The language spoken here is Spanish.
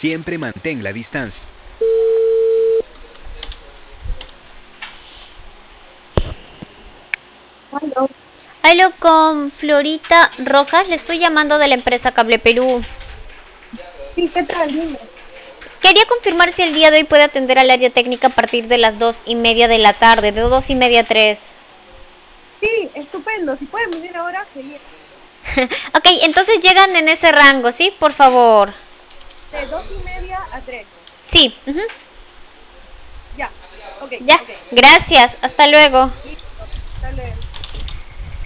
Siempre mantén la distancia. Aló. Aló, con Florita Rojas, le estoy llamando de la empresa Cable Perú. Sí, ¿qué tal? Dime. Quería confirmar si el día de hoy puede atender al área técnica a partir de las 2:30 de la tarde, de 2:30 a 3. Sí, estupendo. Si pueden venir ahora, genial. Ok, entonces llegan en ese rango, ¿sí? Por favor. De 2:30 a 3. Sí, Ya. Ok, ya. ok. Gracias, hasta luego. Listo. Hasta luego.